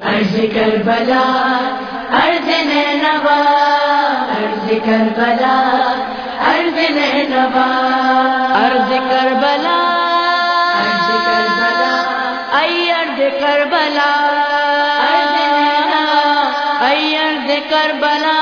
عرض کربلا عرض نینوا، عرض کربلا عرض نینوا، عرض کربلا عرض کربلا، ای عرض کربلا عرض نینوا، ای عرض کربلا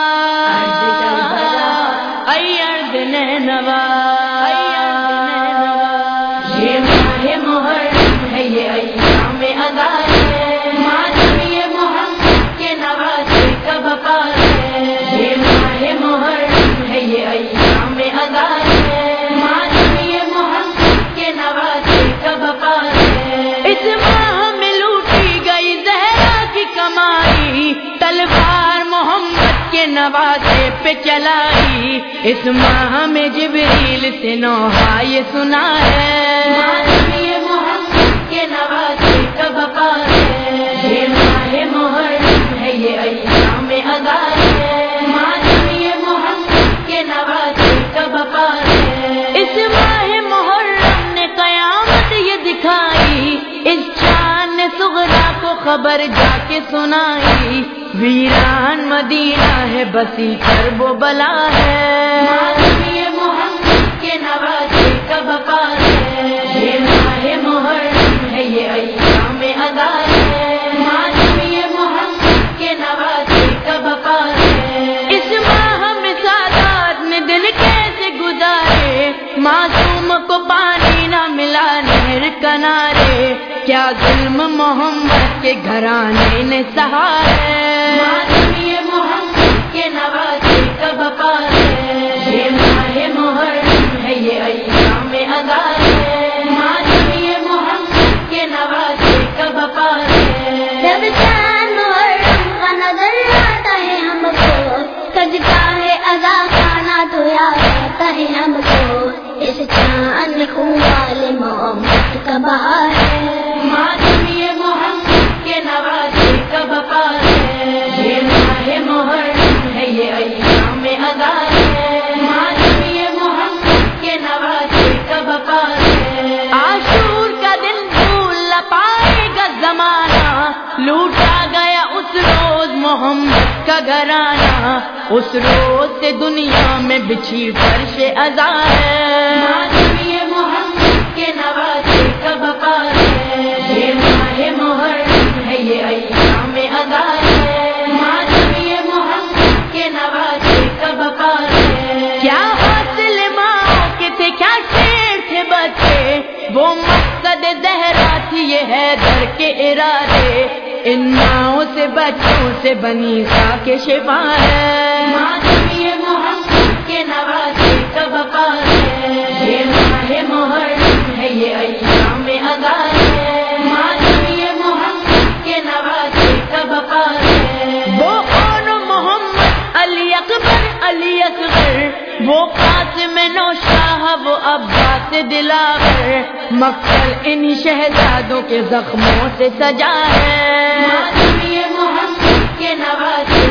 عرض کربلا، ای عرض نینوا، ای عرض نینوا۔ یہ ماہ محرم ہے، یہ ایام ادا ہے، ماتم یہ محمد کے نوازے کا بقا ہے۔ یہ ماہ محرم ہے، یہ ایام ادا ہے، ماتم یہ محمد کے نوازے کا بقا ہے۔ اس ماہ میں لوٹی گئی زہرا کی کمائی، تلوار محمد کے نوازے پہ چلائی۔ اس ماہ میں جبریل سے نوحہ یہ سنا ہے، ماتم یہ محمد کے نوازے کا بقا ہے۔ یہ ماہ محرم ہے، یہ ایام ادا ہے، ماتم یہ محمد کے نوازے کا بقا ہے۔ اس ماہ محرم نے قیامت یہ دکھائی، اس شان صغرا کو خبر جا کے سنائی۔ ویران مدینہ ہے، بسی کرب و بلا ہے، ماتم یہ محمد کے نوازے کا بقا ہے۔ یہ ماہ محرم ہے، یہ ایام ادا ہے، ماتم یہ محمد کے نوازے کا بقا ہے۔ اس ماہ میں سادات نے دن کیسے گزارے، معصوم کو پانی نہ ملا نہر کنارے، کیا ظلم محمد کے گھرانے نے سہا ہے، ماتم یہ محمد کے نوازے کا بقا ہے۔ یہ ماہ محرم ہے، یہ ایام ادا ہے، ماتم یہ محمد کے نوازے کا بقا ہے۔ جب چاند محرم کا نظر آتا ہے ہم کو، سجدہ ہے ادا کھانا تو یاد آتا ہے ہم کو، اس چاند خون والے محمد کا بہار ہے، ماتم یہ محمد کے نوازے کا بقا ہے۔ یہ ماہ محرم ہے، یہ ایام ادا ہے، ماتم یہ محمد کے نوازے کا بقا ہے۔ عاشور کا دن بھول نہ پائے گا زمانہ، لوٹا گیا اس روز محمد کا گھرانہ، اس روز سے دنیا میں بچھی فرش عزا ہے، ماتم یہ محمد کے نوازے کا بقا ہے۔ یہ ماہ محرم ہے، یہ ایام ادا ہے، ماتم یہ محمد کے نوازے کا بقا ہے۔ کیا حاصل ماں کے تھے، کیا شیر تھے بچے، وہ مقصد زہرا تھی یہ حیدر کے ارادے، ان ماؤں سے بچوں سے بنی سا کے شفا ہے، ماتم یہ محمد کے نوازے کا بقا ہے۔ یہ ماہ محرم ہے، یہ ایام ادا ہے، ماتم یہ محمد کے نوازے کا بقا ہے۔ وہ کون محمد علی اکبر علی اصغر، وہ قاسم نوشاہ وہ عباس دلاور، مقتل ان شہزادوں کے زخموں سے سجا ہے، ماتم یہ محمد کے نوازے کا بقا ہے۔ یہ ماہ محرم ہے، یہ ایام ادا ہے، ماتم یہ محمد کے نوازے کا بقا ہے۔ یہ ماہ محرم ہے، یہ ایام ادا ہے، ماتم یہ محمد کے نوازے کا بقا ہے۔ وہ کون محمد علی اکبر علی اصغر، وہ قاسم نوشاہ وہ عباس دلاور، مقتل ان شہزادوں کے زخموں سے سجا ہے، ماتم یہ محمد کے نوازے کا بقا ہے۔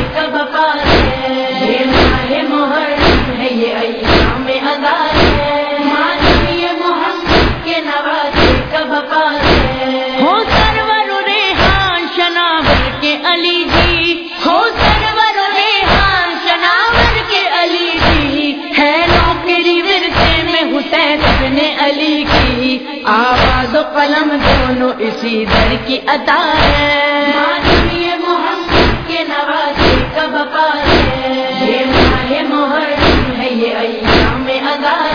یہ ماہ محرم ہے، یہ ایام ادا ہے، ماتم یہ محمد کے نوازے کا بقا ہے۔ ہو سرور و ریحان شناور کے علی جی، ہو سرور و ریحان شناور کے علی جی، ہے نوکری ورثے میں حسین ابن علی کی، آواز و قلم دونوں اسی در کی عطا ہے، ماتم یہ محمد کے نوازے کا بقا ہے۔ یہ ماہ محرم ہے، یہ ایام ادا